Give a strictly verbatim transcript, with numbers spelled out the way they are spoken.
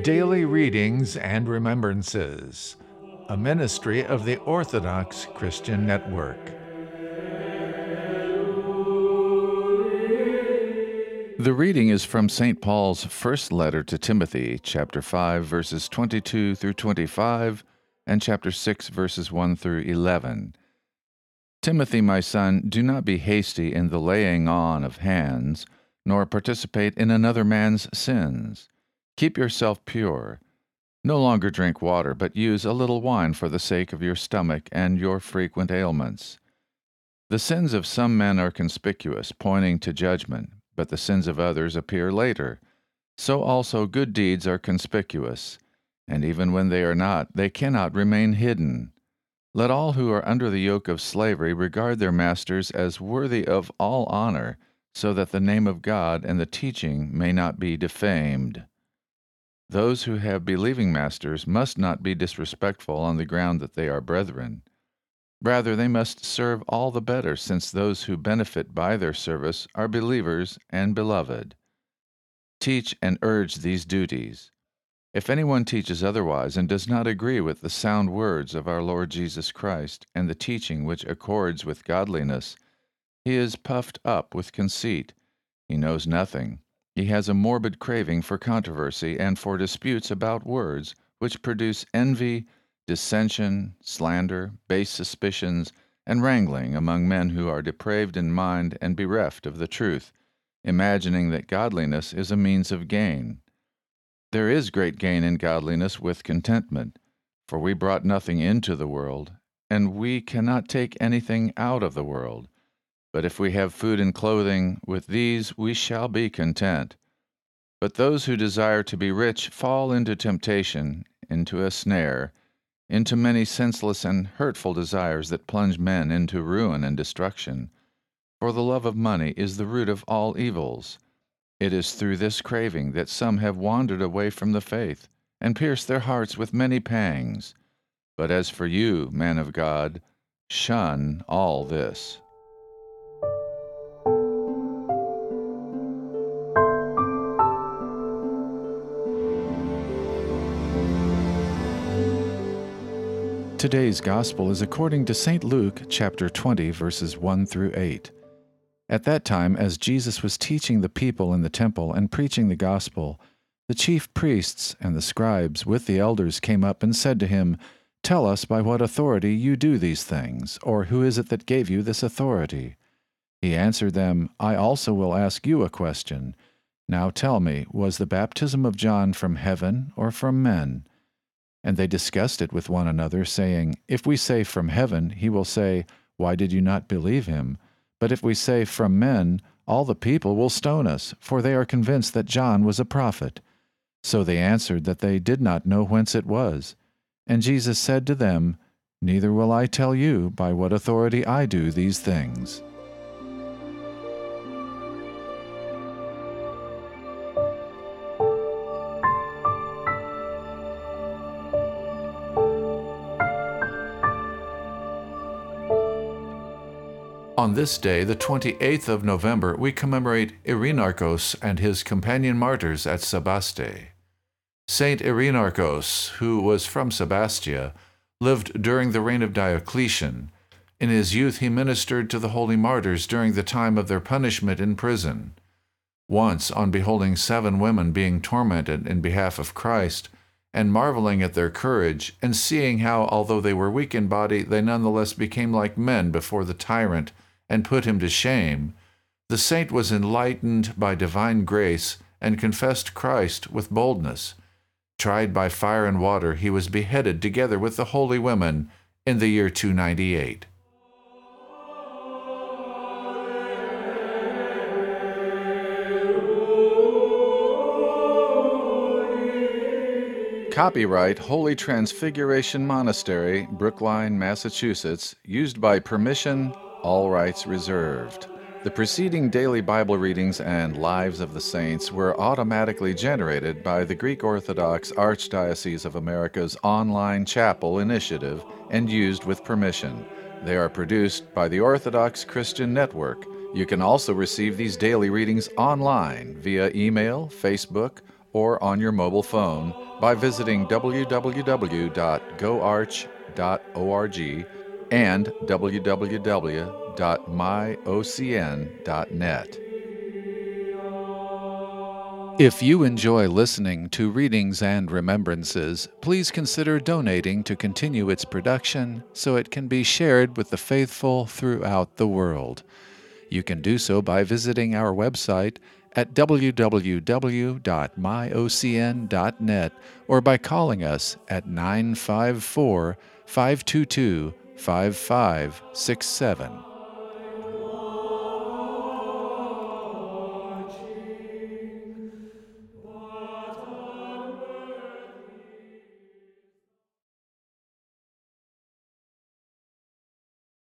Daily Readings and Remembrances, a ministry of the Orthodox Christian Network. The reading is from Saint Paul's first letter to Timothy, chapter five, verses twenty-two through twenty-five, and chapter six, verses one through eleven. Timothy, my son, do not be hasty in the laying on of hands, nor participate in another man's sins. Keep yourself pure. No longer drink water, but use a little wine for the sake of your stomach and your frequent ailments. The sins of some men are conspicuous, pointing to judgment, but the sins of others appear later. So also good deeds are conspicuous, and even when they are not, they cannot remain hidden. Let all who are under the yoke of slavery regard their masters as worthy of all honor, so that the name of God and the teaching may not be defamed. Those who have believing masters must not be disrespectful on the ground that they are brethren. Rather, they must serve all the better, since those who benefit by their service are believers and beloved. Teach and urge these duties. If anyone teaches otherwise and does not agree with the sound words of our Lord Jesus Christ and the teaching which accords with godliness, he is puffed up with conceit. He knows nothing. He has a morbid craving for controversy and for disputes about words, which produce envy, dissension, slander, base suspicions, and wrangling among men who are depraved in mind and bereft of the truth, imagining that godliness is a means of gain. There is great gain in godliness with contentment, for we brought nothing into the world, and we cannot take anything out of the world. But if we have food and clothing, with these we shall be content. But those who desire to be rich fall into temptation, into a snare, into many senseless and hurtful desires that plunge men into ruin and destruction. For the love of money is the root of all evils. It is through this craving that some have wandered away from the faith, and pierced their hearts with many pangs. But as for you, man of God, shun all this. Today's Gospel is according to Saint Luke, chapter twenty, verses one through eight. At that time, as Jesus was teaching the people in the temple and preaching the gospel, the chief priests and the scribes with the elders came up and said to him, "Tell us by what authority you do these things, or who is it that gave you this authority?" He answered them, "I also will ask you a question. Now tell me, was the baptism of John from heaven or from men?" And they discussed it with one another, saying, "If we say from heaven, he will say, 'Why did you not believe him?' But if we say from men, all the people will stone us, for they are convinced that John was a prophet." So they answered that they did not know whence it was. And Jesus said to them, "Neither will I tell you by what authority I do these things." On this day, the twenty-eighth of November, we commemorate Irenarchos and his companion martyrs at Sebaste. Saint Irenarchos, who was from Sebastia, lived during the reign of Diocletian. In his youth he ministered to the holy martyrs during the time of their punishment in prison. Once, on beholding seven women being tormented in behalf of Christ, and marveling at their courage, and seeing how, although they were weak in body, they nonetheless became like men before the tyrant, and put him to shame, the saint was enlightened by divine grace and confessed Christ with boldness. Tried by fire and water, he was beheaded together with the holy women in the year two ninety-eight. Copyright Holy Transfiguration Monastery, Brookline, Massachusetts, used by permission, all rights reserved. The preceding daily Bible readings and Lives of the Saints were automatically generated by the Greek Orthodox Archdiocese of America's online chapel initiative and used with permission. They are produced by the Orthodox Christian Network. You can also receive these daily readings online via email, Facebook, or on your mobile phone by visiting w w w dot go arch dot org and w w w dot my o c n dot net. If you enjoy listening to Readings and Remembrances, please consider donating to continue its production so it can be shared with the faithful throughout the world. You can do so by visiting our website at w w w dot my o c n dot net or by calling us at nine five four, five two two, five five six seven.